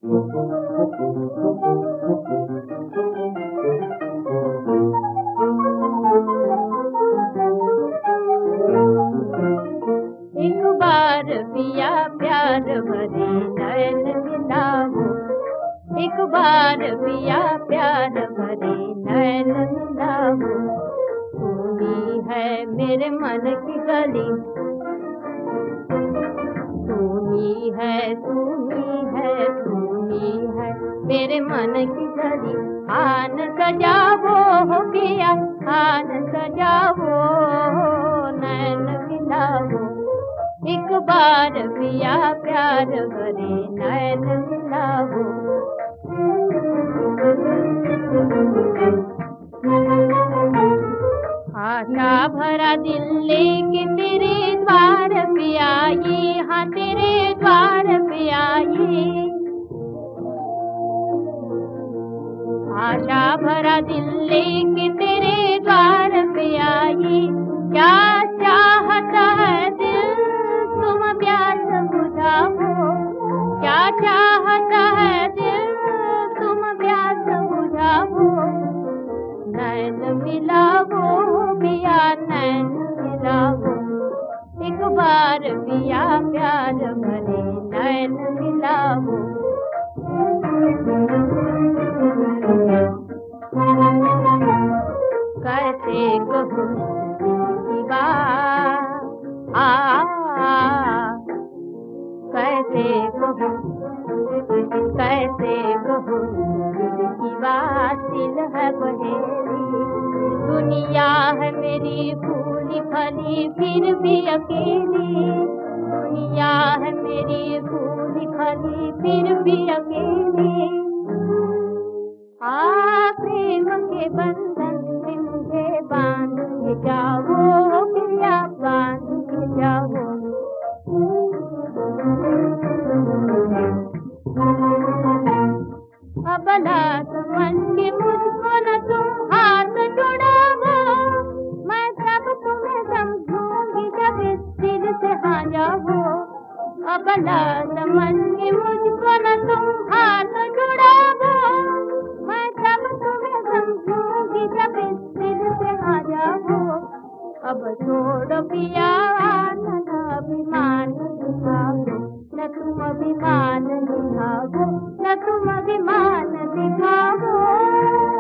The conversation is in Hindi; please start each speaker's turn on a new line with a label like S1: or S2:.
S1: एक बार पिया प्यार भरे नैन मिलाओ, एक बार पिया प्यार भरे नैन मिलाओ। सुनी है मेरे मन की गली, सुनी है सुनी है सुनी है मेरे मन की गली। आन सजावो हो पिया, आन सजावो नैन मिलाओ। एक बार पिया प्यार भरे नैन मिलाओ। आशा भरा दिल लेके तेरे द्वार पे आई, हाँ तेरे द्वार पे आई। आशा भरा दिल लेके तेरे द्वार पे आई। क्या चाहता है दिल तुम प्यास बुझाओ, क्या चाहता है दिल तुम प्यास बुझाओ। नैन मिलाओ पिया नैन मिलाओ, एक बार पिया प्यार भरे नैन मिलाओ। कैसे कहूँ की बात कैसे कहूँ की बात, दिल है बहेली। दुनिया है मेरी फूली फली फिर भी अकेली, दुनिया है मेरी फूली फली फिर भी अकेली। प्रेम के बंधन में मुझे बांध के जाओ पिया, बांध के जाओ। अबला समझ के मुझको न तुम हाथ जुड़ाओ, मैं तब तुम्हें समझूंगी जब इस दिल से हाँ जाओ। अबला समझ के मुझको न तुम हाथ जुड़ाओ, मैं तब तुम्हें समझूंगी जब इस दिल से हाँ जाओ। अब छोड़ो पिया न अभिमान दिखाओ, न तुम अभिमान दिखाओ, न तुम अभिमान दिखाओ।